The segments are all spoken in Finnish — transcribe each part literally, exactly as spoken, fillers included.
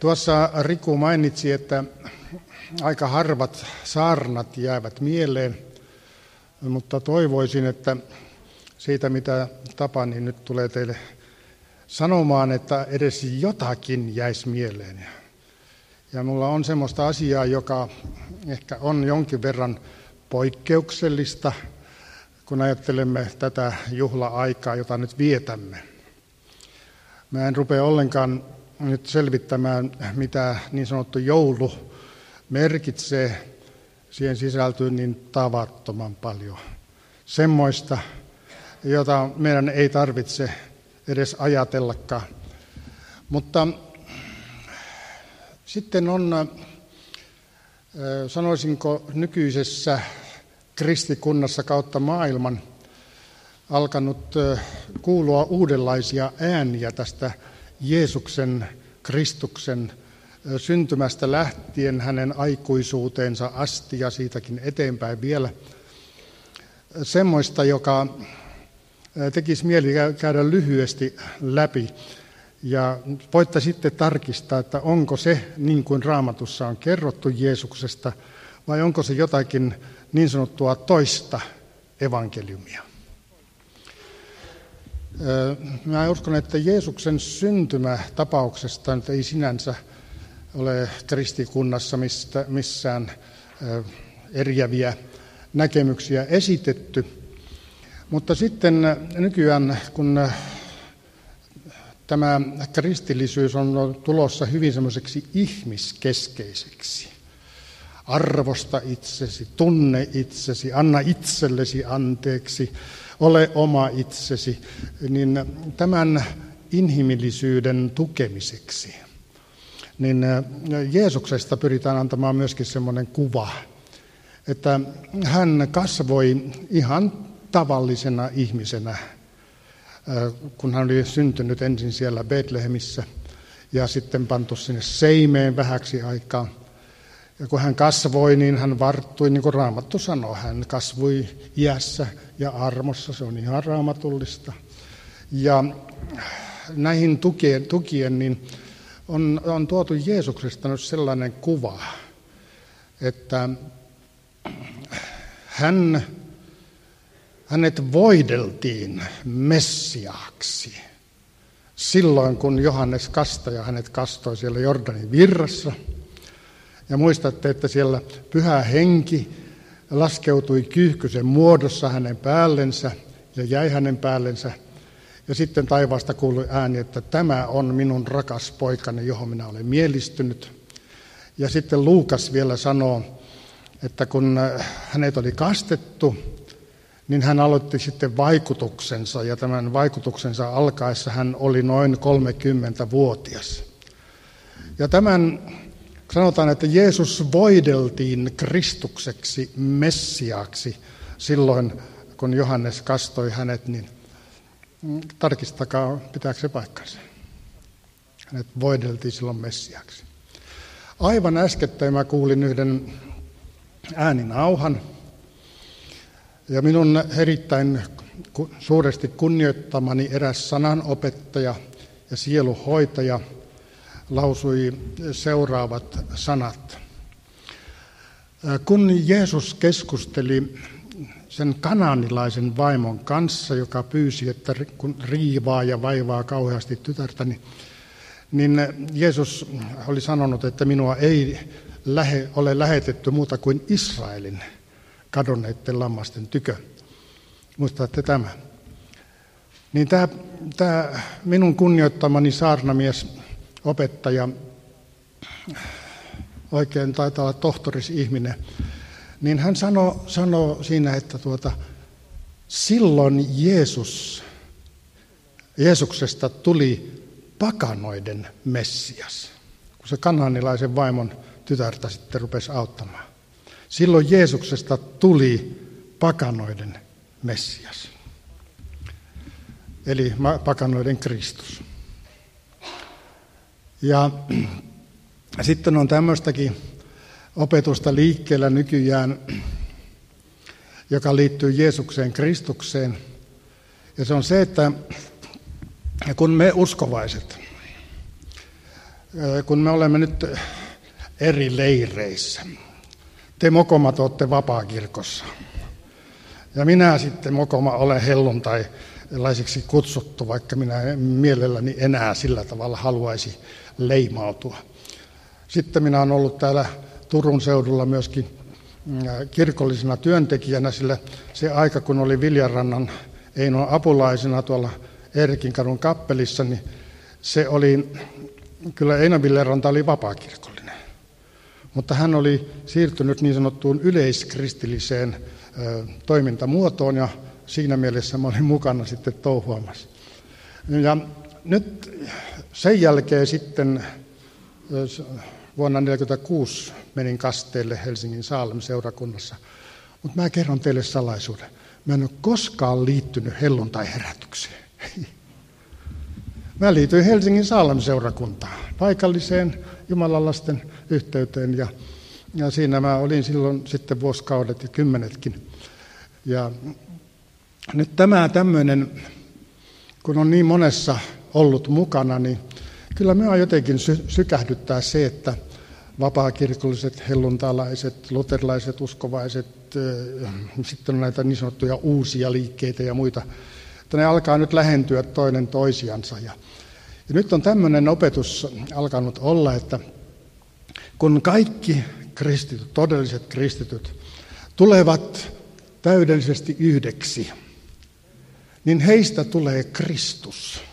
Tuossa Riku mainitsi, että aika harvat saarnat jäävät mieleen, mutta toivoisin, että siitä mitä Tapani nyt tulee teille sanomaan, että edes jotakin jäisi mieleen. Ja minulla on semmoista asiaa, joka ehkä on jonkin verran poikkeuksellista, kun ajattelemme tätä juhla-aikaa, jota nyt vietämme. Mä en rupea ollenkaan nyt selvittämään, mitä niin sanottu joulu merkitsee. Siihen sisältyy niin tavattoman paljon semmoista, jota meidän ei tarvitse edes ajatellakaan. Mutta sitten on, sanoisinko, nykyisessä kristikunnassa kautta maailman alkanut kuulua uudenlaisia ääniä tästä Jeesuksen, Kristuksen syntymästä lähtien hänen aikuisuuteensa asti ja siitäkin eteenpäin vielä. Semmoista, joka tekisi mieli käydä lyhyesti läpi. Ja voitte sitten tarkistaa, että onko se niin kuin Raamatussa on kerrottu Jeesuksesta, vai onko se jotakin niin sanottua toista evankeliumia. Mä uskon, että Jeesuksen syntymätapauksesta nyt ei sinänsä ole kristikunnassa mistä, missään eriäviä näkemyksiä esitetty. Mutta sitten nykyään, kun tämä kristillisyys on tulossa hyvin semmoiseksi ihmiskeskeiseksi, arvosta itsesi, tunne itsesi, anna itsellesi anteeksi, ole oma itsesi, niin tämän inhimillisyyden tukemiseksi, niin Jeesuksesta pyritään antamaan myöskin semmoinen kuva, että hän kasvoi ihan tavallisena ihmisenä, kun hän oli syntynyt ensin siellä Betlehemissä ja sitten pantu sinne seimeen vähäksi aikaa. Ja kun hän kasvoi, niin hän varttui, niin kuin Raamattu sanoo, hän kasvoi iässä ja armossa, se on ihan raamatullista. Ja näihin tukien, tukien niin on, on tuotu Jeesuksesta nyt sellainen kuva, että hän, hänet voideltiin Messiaaksi silloin, kun Johannes Kastaja hänet kastoi siellä Jordanin virrassa. Ja muistatte, että siellä Pyhä Henki laskeutui kyyhkysen muodossa hänen päällensä ja jäi hänen päällensä. Ja sitten taivaasta kuului ääni, että tämä on minun rakas poikani, johon minä olen mielistynyt. Ja sitten Luukas vielä sanoo, että kun hänet oli kastettu, niin hän aloitti sitten vaikutuksensa. Ja tämän vaikutuksensa alkaessa hän oli noin kolmekymmentävuotias. Ja tämän sanotaan, että Jeesus voideltiin Kristukseksi, Messiaaksi silloin, kun Johannes kastoi hänet, niin tarkistakaa, pitääkö se paikkansa. Hänet voideltiin silloin Messiaaksi. Aivan äskettäin mä kuulin yhden ääninauhan, ja minun erittäin suuresti kunnioittamani eräs sananopettaja ja sieluhoitaja lausui seuraavat sanat. Kun Jeesus keskusteli sen kanaanilaisen vaimon kanssa, joka pyysi, että kun riivaa ja vaivaa kauheasti tytärtäni, niin Jeesus oli sanonut, että minua ei lähe, ole lähetetty muuta kuin Israelin kadonneiden lammasten tykö. Muistatte tämä? Niin tämä, tämä minun kunnioittamani saarnamies, opettaja, oikein taitaa olla tohtorisihminen, niin hän sanoi, sanoi siinä, että tuota, silloin Jeesus, Jeesuksesta tuli pakanoiden Messias, kun se kanaanilaisen vaimon tytärtä sitten rupesi auttamaan. Silloin Jeesuksesta tuli pakanoiden Messias, eli pakanoiden Kristus. Ja sitten on tämmöistäkin opetusta liikkeellä nykyään, joka liittyy Jeesukseen, Kristukseen. Ja se on se, että kun me uskovaiset kun me olemme nyt eri leireissä. Te mokomat olette vapaakirkossa. Ja minä sitten mokoma olen helluntailaisiksi kutsuttu, vaikka minä en mielelläni enää sillä tavalla haluaisi leimautua. Sitten minä olen ollut täällä Turun seudulla myöskin kirkollisena työntekijänä, sillä se aika, kun oli Viljarannan Einon apulaisena tuolla Eerikinkadun kappelissa, niin se oli, kyllä Eino Viljaranta oli vapaakirkollinen. Mutta hän oli siirtynyt niin sanottuun yleiskristilliseen ö, toimintamuotoon, ja siinä mielessä mä olin mukana sitten touhuamassa. Ja nyt sen jälkeen sitten ö, vuonna tuhatyhdeksänsataaneljäkymmentäkuusi menin kasteelle Helsingin Saalem-seurakunnassa. Mutta mä kerron teille salaisuuden. Mä en ole koskaan liittynyt helluntaiherätykseen. Mä liityin Helsingin Saalem-seurakuntaan, paikalliseen jumalalaisten yhteyteen, ja, ja siinä mä olin silloin sitten vuosikaudet ja kymmenetkin. Ja nyt tämä tämmöinen, kun on niin monessa ollut mukana, niin kyllä minua jotenkin sy- sykähdyttää se, että vapaakirkolliset, helluntalaiset, luterilaiset, uskovaiset, äh, sitten on näitä niin sanottuja uusia liikkeitä ja muita, että ne alkaa nyt lähentyä toinen toisiansa. Ja, ja nyt on tämmöinen opetus alkanut olla, että kun kaikki kristityt, todelliset kristityt, tulevat täydellisesti yhdeksi, niin heistä tulee Kristus.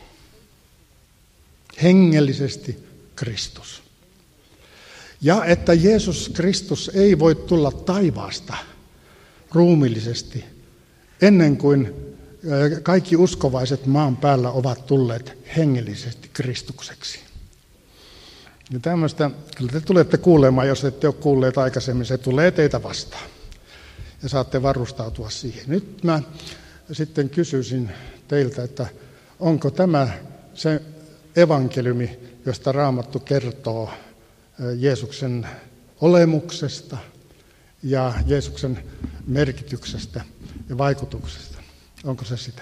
Hengellisesti Kristus. Ja että Jeesus Kristus ei voi tulla taivaasta ruumiillisesti ennen kuin kaikki uskovaiset maan päällä ovat tulleet hengellisesti Kristukseksi. Ja tämmöistä, kyllä te tulette kuulemaan, jos ette ole kuulleet aikaisemmin, se tulee teitä vastaan. Ja saatte varustautua siihen. Nyt mä sitten kysyisin teiltä, että onko tämä se evankeliumi, josta Raamattu kertoo Jeesuksen olemuksesta ja Jeesuksen merkityksestä ja vaikutuksesta. Onko se sitä?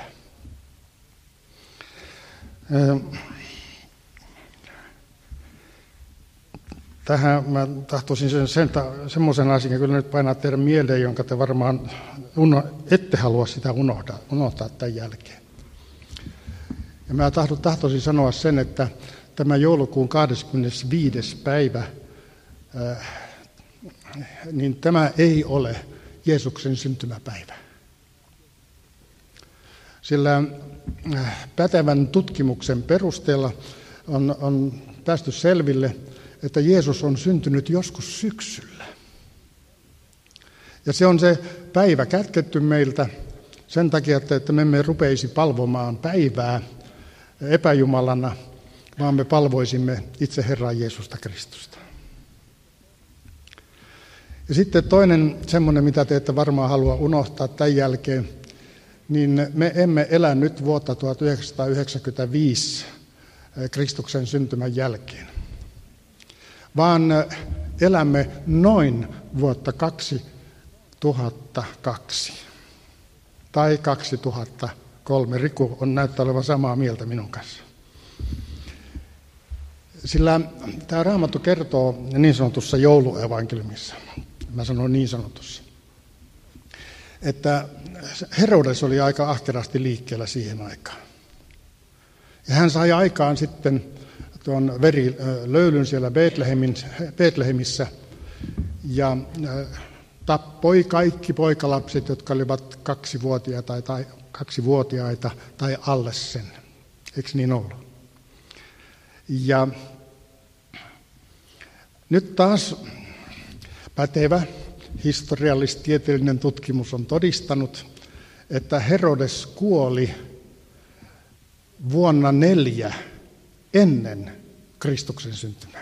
Tähän mä tahtoisin sen, sen, semmoisen asian kyllä nyt painaa teidän mieleen, jonka te varmaan uno, ette halua sitä unohtaa, unohtaa tämän jälkeen. Ja mä tahtoisin sanoa sen, että tämä joulukuun kahdeskymmenesviides päivä, äh, niin tämä ei ole Jeesuksen syntymäpäivä. Sillä äh, pätevän tutkimuksen perusteella on, on päästy selville, että Jeesus on syntynyt joskus syksyllä. Ja se on se päivä kätketty meiltä sen takia, että me emme rupeisi palvomaan päivää epäjumalana, vaan me palvoisimme itse Herraa Jeesusta Kristusta. Ja sitten toinen semmoinen, mitä te ette varmaan halua unohtaa tämän jälkeen, niin me emme elä nyt vuotta tuhatyhdeksänsataayhdeksänkymmentäviisi Kristuksen syntymän jälkeen, vaan elämme noin vuotta kaksituhattakaksi tai kaksituhattakolme. Riku on näyttää olevan samaa mieltä minun kanssa. Sillä tämä Raamattu kertoo niin sanotussa jouluevankeliumissa, mä sanon niin sanotussa, että Herodes oli aika ahkerasti liikkeellä siihen aikaan. Ja hän sai aikaan sitten tuon verilöylyn siellä Betlehemissä ja tappoi kaikki poikalapset, jotka olivat kaksivuotiaita tai, kaksivuotiaita tai alle sen. Eikö niin ollut? Ja nyt taas pätevä historiallis-tieteellinen tutkimus on todistanut, että Herodes kuoli vuonna neljä ennen Kristuksen syntymää.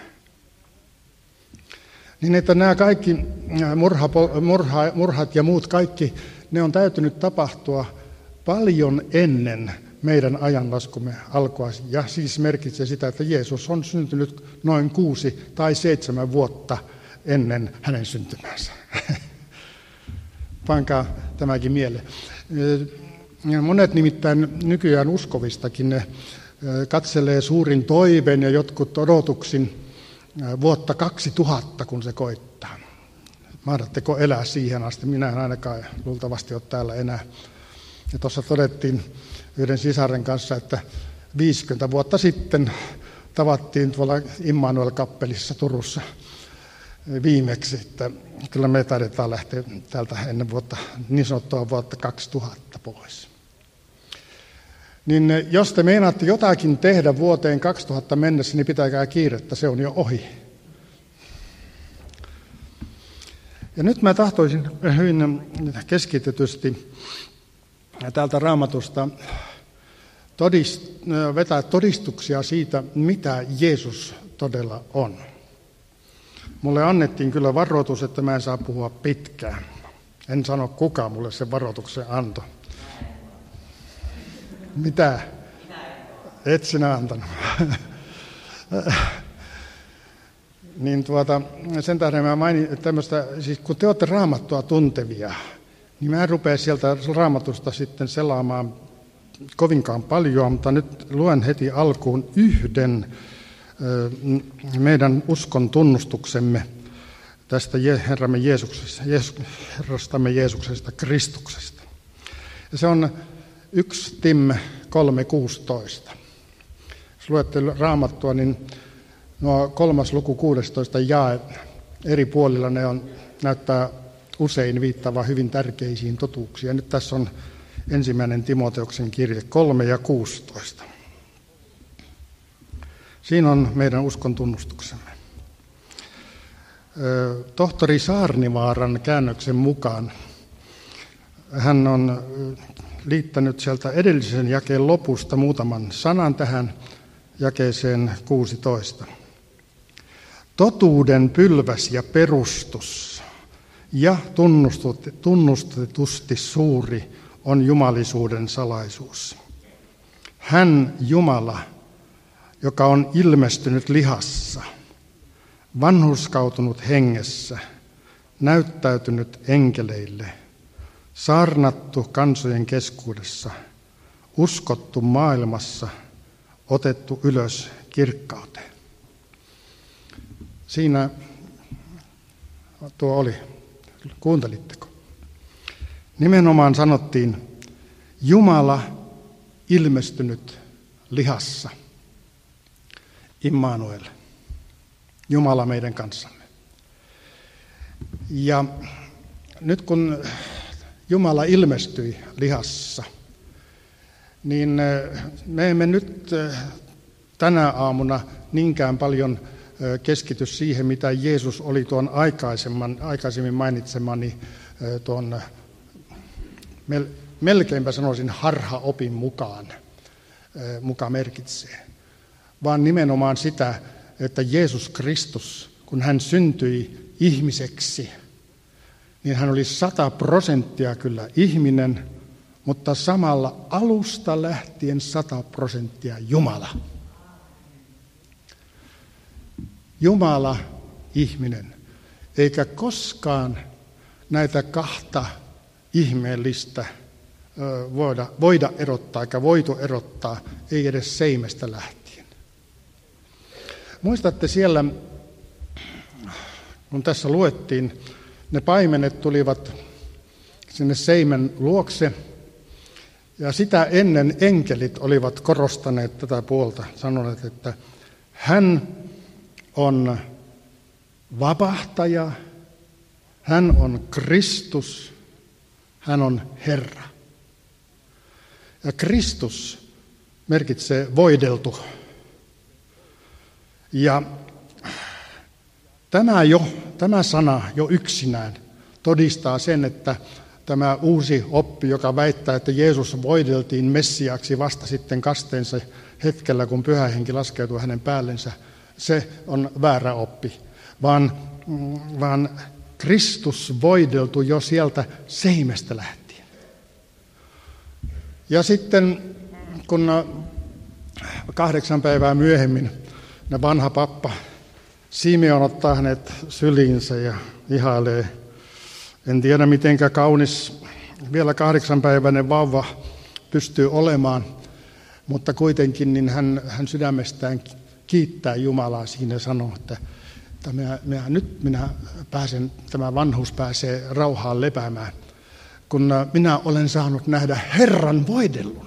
Niin että nämä kaikki murha, murha, murhat ja muut kaikki, ne on täytynyt tapahtua paljon ennen meidän ajanlaskumme alkua. Ja siis merkitsee sitä, että Jeesus on syntynyt noin kuusi tai seitsemän vuotta ennen hänen syntymänsä. Pankaa tämäkin mieleen. Monet nimittäin nykyään uskovistakin ne katselee suurin toiveen ja jotkut odotuksin vuotta kaksituhatta, kun se koittaa. Mahdatteko elää siihen asti? Minä en ainakaan luultavasti ole täällä enää. Ja tuossa todettiin yhden sisaren kanssa, että viisikymmentä vuotta sitten tavattiin tuolla Immanuel-kappelissa Turussa viimeksi, että kyllä me taidetaan lähteä täältä ennen vuotta, niin sanottua vuotta kaksituhatta pois. Niin jos te meinaatte jotakin tehdä vuoteen kaksituhatta mennessä, niin pitäkää kiirettä, se on jo ohi. Ja nyt mä tahtoisin hyvin keskitetysti täältä Raamatusta todist, vetää todistuksia siitä, mitä Jeesus todella on. Mulle annettiin kyllä varoitus, että mä en saa puhua pitkään. En sano, kuka mulle sen varoituksen antoi. Mitä? Et sinä antanut. Niin tuota, sen tähden mä mainin tämmöistä, siis kun te olette Raamattua tuntevia, niin mä en rupea sieltä Raamatusta sitten selaamaan kovinkaan paljon, mutta nyt luen heti alkuun yhden meidän uskon tunnustuksemme tästä Herramme Jeesuksesta, Herrastamme Jeesuksesta, Kristuksesta. Ja se on yksi Tim kolme kuusitoista. Jos luette Raamattua, niin nuo kolmas luku kuusitoista jae eri puolilla ne on, näyttää usein viittaavan hyvin tärkeisiin totuuksiin. Ja nyt tässä on ensimmäinen Timoteoksen kirje kolme ja kuusitoista. Siinä on meidän uskon tunnustuksemme. Tohtori Saarnivaaran käännöksen mukaan hän on liittänyt sieltä edellisen jakeen lopusta muutaman sanan tähän jakeeseen kuusitoista. Totuuden pylväs ja perustus ja tunnustetusti suuri on jumalisuuden salaisuus. Hän Jumala, joka on ilmestynyt lihassa, vanhurskautunut hengessä, näyttäytynyt enkeleille, saarnattu kansojen keskuudessa, uskottu maailmassa, otettu ylös kirkkauteen. Siinä tuo oli. Kuuntelitteko? Nimenomaan sanottiin Jumala ilmestynyt lihassa. Immanuel. Jumala meidän kanssamme. Ja nyt kun Jumala ilmestyi lihassa, niin me emme nyt tänä aamuna niinkään paljon keskity siihen, mitä Jeesus oli tuon aikaisemman, aikaisemmin mainitsemani tuon melkeinpä sanoisin harhaopin mukaan, muka merkitsee, vaan nimenomaan sitä, että Jeesus Kristus, kun hän syntyi ihmiseksi, niin hän oli sata prosenttia kyllä ihminen, mutta samalla alusta lähtien sata prosenttia Jumala. Jumala, ihminen, eikä koskaan näitä kahta ihmeellistä voida, voida erottaa, eikä voitu erottaa, ei edes seimestä lähtien. Muistatte siellä, kun tässä luettiin, ne paimenet tulivat sinne seimen luokse, ja sitä ennen enkelit olivat korostaneet tätä puolta, sanoneet, että hän on vapahtaja, hän on Kristus, hän on Herra. Ja Kristus merkitsee voideltu. Ja tämä, jo, tämä sana jo yksinään todistaa sen, että tämä uusi oppi, joka väittää, että Jeesus voideltiin Messiaksi vasta sitten kasteensa hetkellä, kun Pyhä Henki laskeutui hänen päällensä, se on väärä oppi, vaan, vaan Kristus voideltu jo sieltä seimestä lähtien. Ja sitten kun kahdeksan päivää myöhemmin ne vanha pappa Simeon ottaa hänet syliinsä ja ihailee, en tiedä mitenkä kaunis vielä kahdeksanpäiväinen vauva pystyy olemaan, mutta kuitenkin niin hän, hän sydämestään kiittää Jumalaa siinä ja sanoo, että että minä, minä, nyt minä pääsen, tämä vanhuus pääsee rauhaan lepäämään, kun minä olen saanut nähdä Herran voidellun.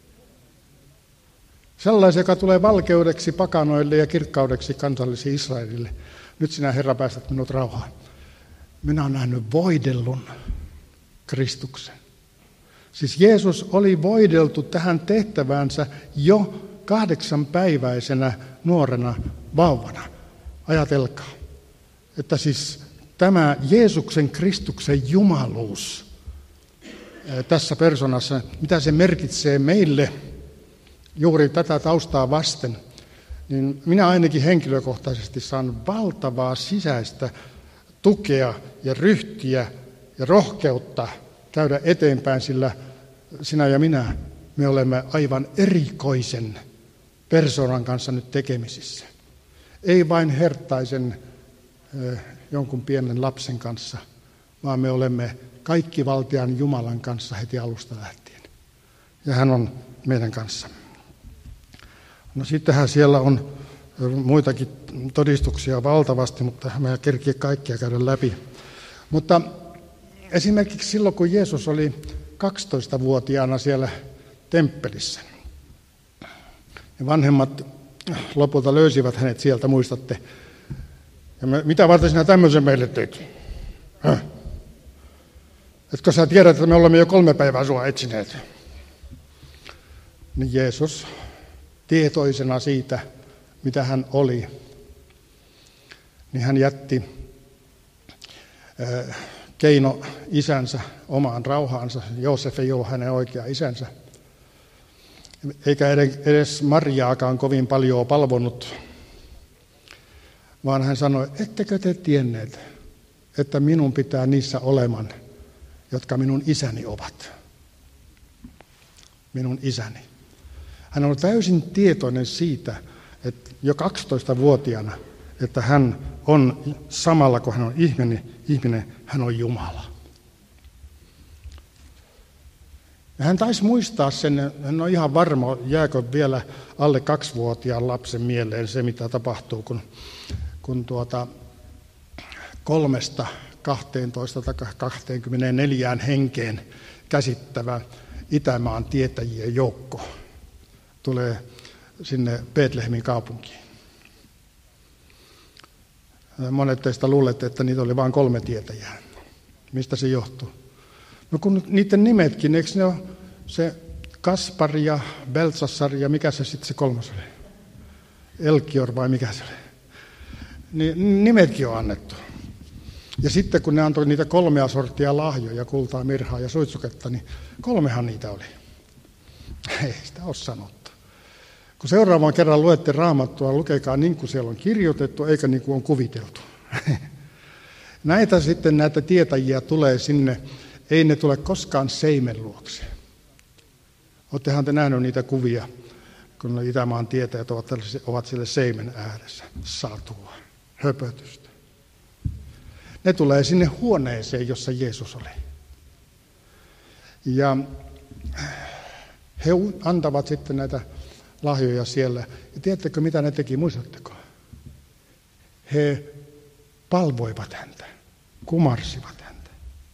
Sellaisen, joka tulee valkeudeksi pakanoille ja kirkkaudeksi kansallisille Israelille. Nyt sinä, Herra, päästät minut rauhaan. Minä olen nähnyt voidellun Kristuksen. Siis Jeesus oli voideltu tähän tehtäväänsä jo kahdeksanpäiväisenä nuorena vauvana. Ajatelkaa, että siis tämä Jeesuksen Kristuksen jumaluus tässä persoonassa, mitä se merkitsee meille juuri tätä taustaa vasten, niin minä ainakin henkilökohtaisesti saan valtavaa sisäistä tukea ja ryhtiä ja rohkeutta käydä eteenpäin, sillä sinä ja minä, me olemme aivan erikoisen persoonan kanssa nyt tekemisissä. Ei vain herttaisen jonkun pienen lapsen kanssa, vaan me olemme kaikki valtian Jumalan kanssa heti alusta lähtien. Ja hän on meidän kanssamme. No sittenhän siellä on muitakin todistuksia valtavasti, mutta mä en kerkiä kaikkia käydä läpi. Mutta esimerkiksi silloin, kun Jeesus oli kaksitoistavuotiaana siellä temppelissä, ja vanhemmat lopulta löysivät hänet sieltä, muistatte. Ja me, mitä varten sinä tämmöisen meille teit? Häh? Etkö sä tiedät, että me olemme jo kolme päivää sua etsineet? Niin Jeesus, tietoisena siitä, mitä hän oli, niin hän jätti äh, Keino isänsä omaan rauhaansa. Joosef ei ollut hänen oikea isänsä. Eikä edes Mariaakaan kovin paljon palvonut, vaan hän sanoi, ettekö te tienneet, että minun pitää niissä oleman, jotka minun isäni ovat. Minun isäni. Hän on täysin tietoinen siitä, että jo kaksitoistavuotiaana, että hän on samalla, kun hän on ihminen, ihminen hän on Jumala. Ja hän taisi muistaa sen, hän on ihan varma, jääkö vielä alle kaksivuotiaan lapsen mieleen se, mitä tapahtuu, kun, kun tuota, kolmesta kahteentoista tai kaksikymmentäneljään henkeen käsittävä Itämaan tietäjien joukko tulee sinne Betlehemin kaupunkiin. Monet teistä luulette, että niitä oli vain kolme tietäjää. Mistä se johtuu? No kun niiden nimetkin, eikö ne ole se Kaspar ja Beltsassar ja mikä se sitten se kolmas oli? Elkior vai mikä se oli? Niin nimetkin on annettu. Ja sitten kun ne antoi niitä kolmea sorttia lahjoja, kultaa, mirhaa ja suitsuketta, niin kolmehan niitä oli. Ei sitä ole sanottu. Kun seuraavan kerran luette Raamattua, lukekaa niin kuin siellä on kirjoitettu, eikä niin kuin on kuviteltu. Näitä sitten näitä tietäjiä tulee sinne, ei ne tule koskaan seimen luokse. Olettehan te nähneet niitä kuvia, kun Itämaan tietäjät ovat, ovat siellä seimen ääressä. Satua, höpötystä. Ne tulee sinne huoneeseen, jossa Jeesus oli. Ja he antavat sitten näitä lahjoja siellä. Ja tiedättekö, mitä ne teki, muistatteko? He palvoivat häntä, kumarsivat häntä.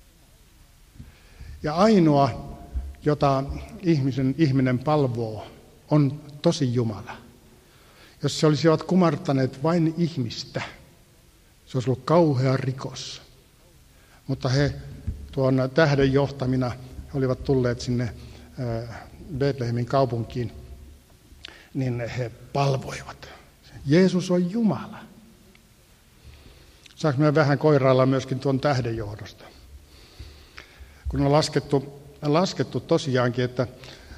Ja ainoa, jota ihmisen, ihminen palvoo, on tosi Jumala. Jos se olisivat kumartaneet vain ihmistä, se olisi ollut kauhea rikos. Mutta he tuon tähden johtamina olivat tulleet sinne Betlehemin kaupunkiin, niin he palvoivat. Jeesus on Jumala. Saanko me vähän koirailla myöskin tuon tähden johdosta? Kun on laskettu, laskettu tosiaankin, että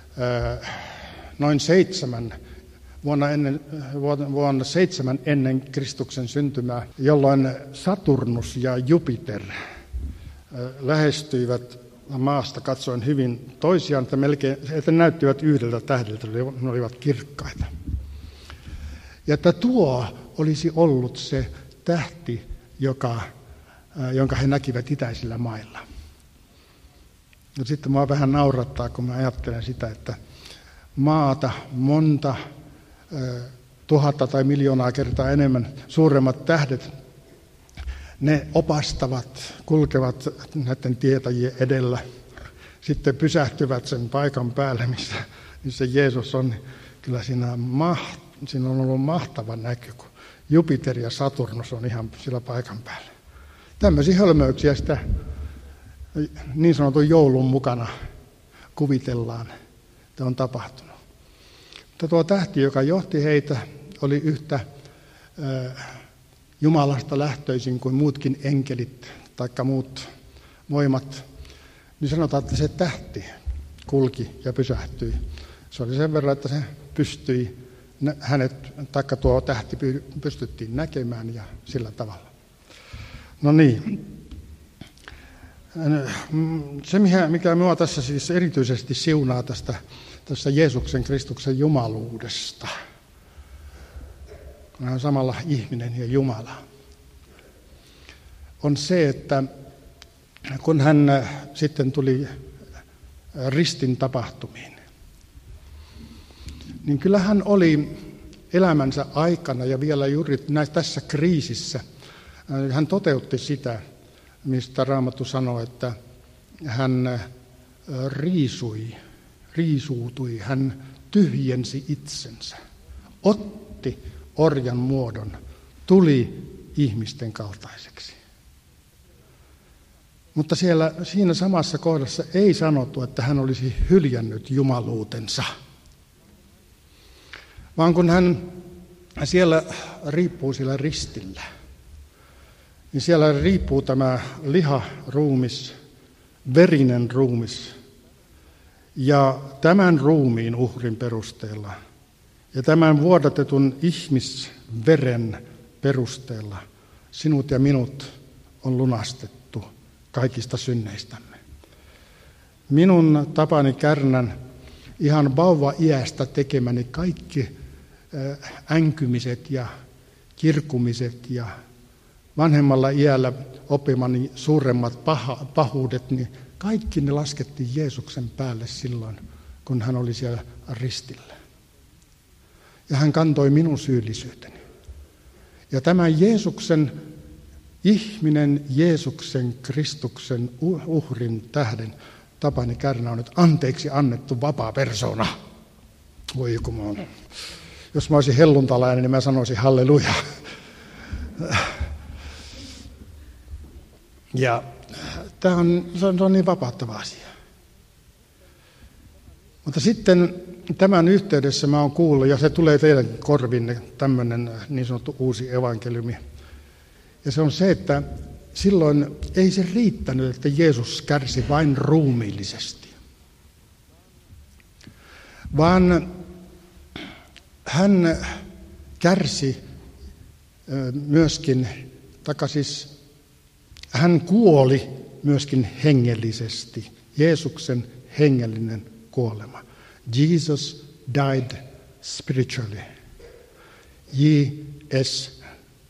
noin seitsemän Vuonna, ennen, vuonna seitsemän ennen Kristuksen syntymää, jolloin Saturnus ja Jupiter lähestyivät maasta katsoen hyvin toisiaan, että, melkein, että ne näyttivät yhdeltä tähdeltä, ne olivat kirkkaita. Ja että tuo olisi ollut se tähti, joka, jonka he näkivät itäisillä mailla. Ja sitten minua vähän naurattaa, kun mä ajattelen sitä, että maata monta tuhatta tai miljoonaa kertaa enemmän suuremmat tähdet ne opastavat, kulkevat näiden tietäjien edellä, sitten pysähtyvät sen paikan päälle, missä, missä Jeesus on. Kyllä siinä on, maht, siinä on ollut mahtava näky, kun Jupiter ja Saturnus on ihan sillä paikan päällä. Tämmöisiä hölmöyksiä sitä niin sanotun joulun mukana kuvitellaan, että on tapahtunut. Mutta tuo tähti, joka johti heitä, oli yhtä Jumalasta lähtöisin kuin muutkin enkelit tai muut voimat, niin sanotaan, että se tähti kulki ja pysähtyi. Se oli sen verran, että se pystyi, hänet, taikka tuo tähti pystyttiin näkemään ja sillä tavalla. No niin. Se, mikä minua tässä siis erityisesti siunaa tästä, tästä Jeesuksen Kristuksen jumaluudesta, kun hän on samalla ihminen ja Jumala, on se, että kun hän sitten tuli ristin tapahtumiin, niin kyllä hän oli elämänsä aikana ja vielä juuri tässä kriisissä, hän toteutti sitä, mistä Raamattu sanoo, että hän riisui, riisuutui, hän tyhjensi itsensä, otti orjan muodon, tuli ihmisten kaltaiseksi. Mutta siellä, siinä samassa kohdassa ei sanottu, että hän olisi hyljännyt jumaluutensa, vaan kun hän siellä riippuu siellä ristillä, niin siellä riippuu tämä liharuumis, verinen ruumis, ja tämän ruumiin uhrin perusteella ja tämän vuodatetun ihmisveren perusteella sinut ja minut on lunastettu kaikista synneistämme. Minun Tapani Kärnän ihan vauva-iästä tekemäni kaikki änkymiset ja kirkumiset ja vanhemmalla iällä oppimani suuremmat paha, pahuudet, niin kaikki ne laskettiin Jeesuksen päälle silloin, kun hän oli siellä ristillä. Ja hän kantoi minun syyllisyyteni. Ja tämän Jeesuksen, ihminen Jeesuksen Kristuksen uhrin tähden, Tapani Kärnä on nyt anteeksi annettu vapaa persona. Voi joku mä oon. Jos mä olisin helluntalainen, niin mä sanoisin halleluja. Ja tämä on, se on niin vapauttava asia. Mutta sitten tämän yhteydessä mä oon kuullut, ja se tulee teidän korvinne, tämmöinen niin sanottu uusi evankeliumi. Ja se on se, että silloin ei se riittänyt, että Jeesus kärsi vain ruumiillisesti, vaan hän kärsi myöskin, taikka siis hän kuoli myöskin hengellisesti, Jeesuksen hengellinen kuolema. Jesus died spiritually. J S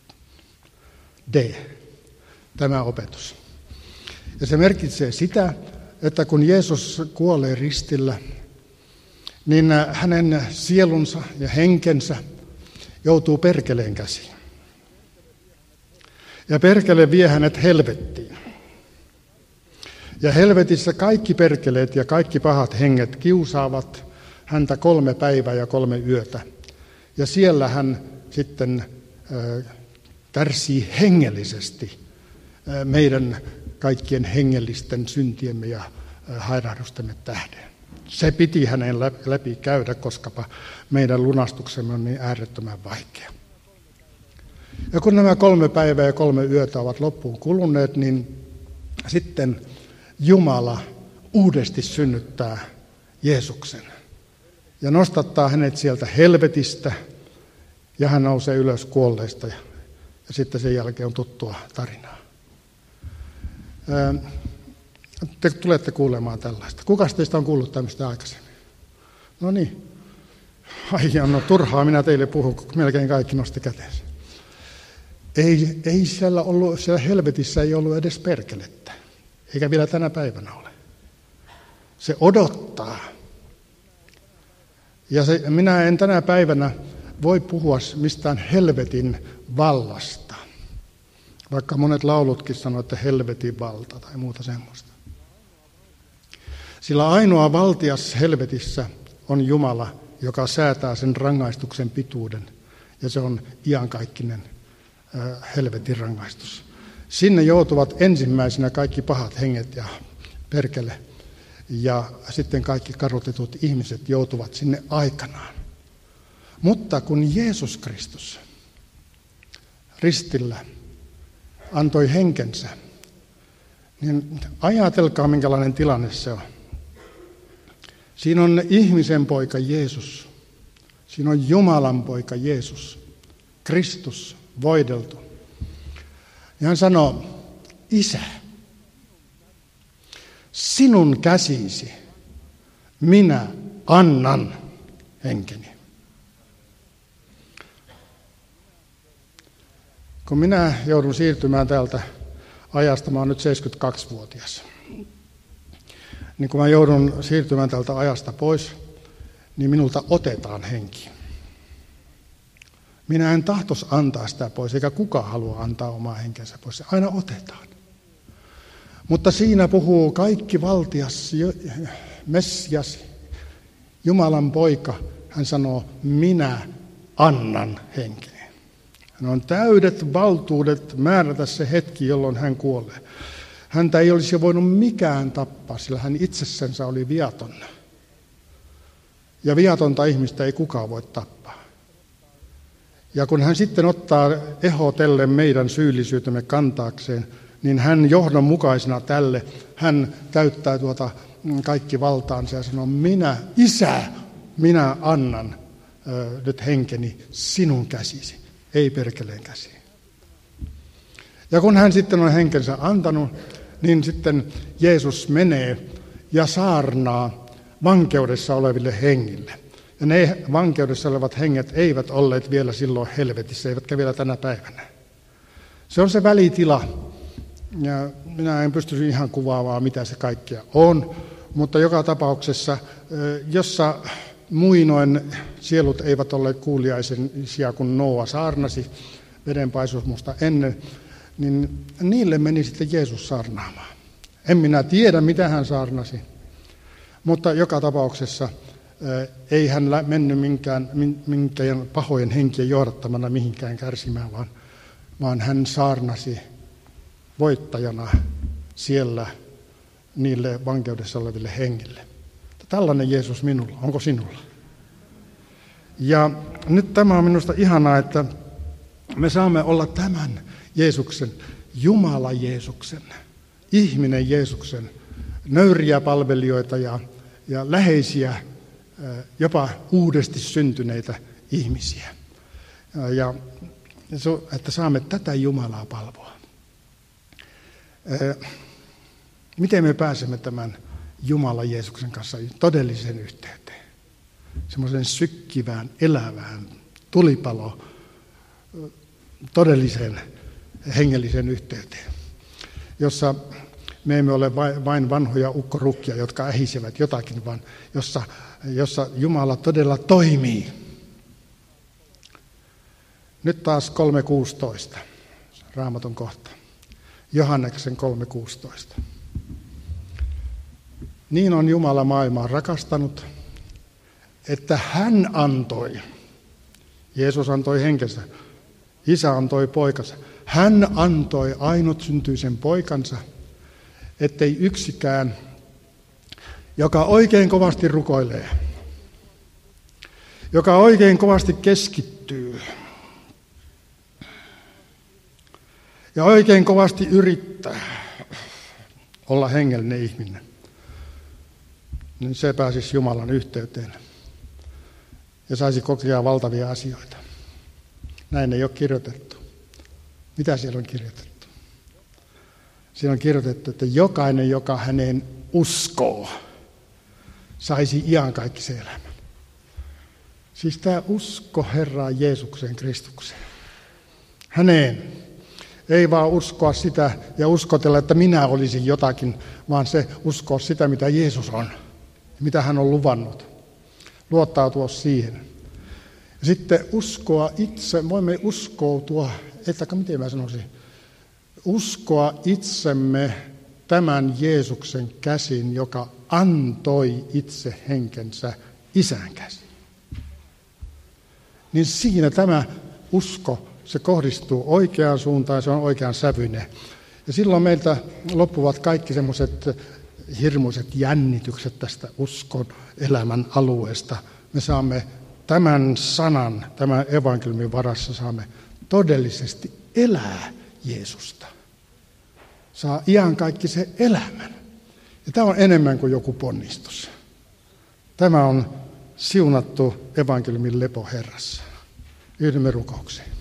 D. Tämä opetus. Ja se merkitsee sitä, että kun Jeesus kuolee ristillä, niin hänen sielunsa ja henkensä joutuu perkeleen käsiin. Ja perkele vie hänet helvettiin. Ja helvetissä kaikki perkeleet ja kaikki pahat henget kiusaavat häntä kolme päivää ja kolme yötä. Ja siellä hän sitten äh, kärsii hengellisesti äh, meidän kaikkien hengellisten syntiemme ja äh, hairahdustemme tähden. Se piti hänen läpi käydä, koska meidän lunastuksemme on niin äärettömän vaikea. Ja kun nämä kolme päivää ja kolme yötä ovat loppuun kuluneet, niin sitten Jumala uudesti synnyttää Jeesuksen ja nostattaa hänet sieltä helvetistä, ja hän nousee ylös kuolleista, ja, ja sitten sen jälkeen on tuttua tarinaa. Te tulette kuulemaan tällaista. Kukas teistä on kuullut tämmöistä aikaisemmin? No niin. Ai no turhaa minä teille puhun, kun melkein kaikki nosti käteensä. Ei, ei siellä, ollut, siellä helvetissä ei ollut edes perkelettä, eikä vielä tänä päivänä ole. Se odottaa. Ja se, minä en tänä päivänä voi puhua mistään helvetin vallasta, Vaikka monet laulutkin sanoo, että helvetin valta tai muuta semmoista. Sillä ainoa valtias helvetissä on Jumala, joka säätää sen rangaistuksen pituuden. Ja se on iankaikkinen äh, helvetin rangaistus. Sinne joutuvat ensimmäisenä kaikki pahat henget ja perkele. Ja sitten kaikki kadotetut ihmiset joutuvat sinne aikanaan. Mutta kun Jeesus Kristus ristillä antoi henkensä, niin ajatelkaa minkälainen tilanne se on. Siinä on ihmisen poika Jeesus. Siinä on Jumalan poika Jeesus. Kristus voideltu. Ja hän sanoo, Isä, sinun käsisi minä annan henkeni. Kun minä joudun siirtymään täältä ajasta, mä oon nyt seitsemänkymmentäkaksivuotias, niin kun mä joudun siirtymään tältä ajasta pois, niin minulta otetaan henki. Minä en tahtoisi antaa sitä pois, eikä kukaan halua antaa omaa henkensä pois. Se aina otetaan. Mutta siinä puhuu kaikki valtias, Messias, Jumalan poika. Hän sanoo, minä annan henkeni. Hän on täydet valtuudet määrätä se hetki, jolloin hän kuolee. Häntä ei olisi voinut mikään tappaa, sillä hän itsessänsä oli viaton. Ja viatonta ihmistä ei kukaan voi tappaa. Ja kun hän sitten ottaa ehotellen meidän syyllisyytemme kantaakseen, niin hän johdonmukaisena tälle, hän täyttää tuota kaikki valtaansa ja sanoo, minä, Isä, minä annan ö, nyt henkeni sinun käsisi, ei perkeleen käsiin. Ja kun hän sitten on henkensä antanut, niin sitten Jeesus menee ja saarnaa vankeudessa oleville hengille. Ja ne vankeudessa olevat henget eivät olleet vielä silloin helvetissä, eivätkä vielä tänä päivänä. Se on se välitila. Ja minä en pysty ihan kuvaamaan, mitä se kaikkea on, mutta joka tapauksessa, jossa muinoin sielut eivät olleet kuuliaisia, kun Nooa saarnasi vedenpaisumusta ennen, niin niille meni sitten Jeesus saarnaamaan. En minä tiedä, mitä hän saarnasi, mutta joka tapauksessa ei hän mennyt minkään, minkään pahojen henkien johdattamana mihinkään kärsimään, vaan, vaan hän saarnasi voittajana siellä niille vankeudessa oleville hengille. Tällainen Jeesus minulla, onko sinulla? Ja nyt tämä on minusta ihanaa, että me saamme olla tämän Jeesuksen, Jumala Jeesuksen, ihminen Jeesuksen, nöyriä palvelijoita ja, ja läheisiä, jopa uudesti syntyneitä ihmisiä. Ja että saamme tätä Jumalaa palvoa. Miten me pääsemme tämän Jumalan Jeesuksen kanssa todelliseen yhteyteen? Semmoisen sykkivään, elävään, tulipalo, todelliseen hengelliseen yhteyteen, jossa me emme ole vain vanhoja ukkorukkia, jotka ähisevät jotakin, vaan jossa, jossa Jumala todella toimii. Nyt taas kolme kuusitoista, Raamatun kohta. Johanneksen kolme kuusitoista. Niin on Jumala maailmaa rakastanut, että hän antoi, Jeesus antoi henkensä, Isä antoi poikansa, hän antoi ainutsyntyisen poikansa, ettei yksikään, joka oikein kovasti rukoilee, joka oikein kovasti keskittyy ja oikein kovasti yrittää olla hengellinen ihminen, niin se pääsisi Jumalan yhteyteen ja saisi kokea valtavia asioita. Näin ei ole kirjoitettu. Mitä siellä on kirjoitettu? Siellä on kirjoitettu, että jokainen, joka häneen uskoo, saisi iankaikkisen elämän. Siis tämä usko Herraan Jeesukseen Kristukseen. Häneen. Ei vaan uskoa sitä ja uskotella, että minä olisin jotakin, vaan se uskoa sitä, mitä Jeesus on, mitä hän on luvannut. Luottautua siihen. Ja sitten uskoa itse, voimme uskoutua, että miten mä sanoisin, uskoa itsemme tämän Jeesuksen käsin, joka antoi itse henkensä Isän käsin. Niin siinä tämä usko, se kohdistuu oikeaan suuntaan, se on oikean sävyinen. Ja silloin meiltä loppuvat kaikki semmoiset hirmuiset jännitykset tästä uskon elämän alueesta. Me saamme tämän sanan, tämän evankeliumin varassa saamme todellisesti elää Jeesusta. Saa iankaikkisen elämän. Ja tämä on enemmän kuin joku ponnistus. Tämä on siunattu evankeliumin lepo Herrassa. Yhdymme rukoukseen.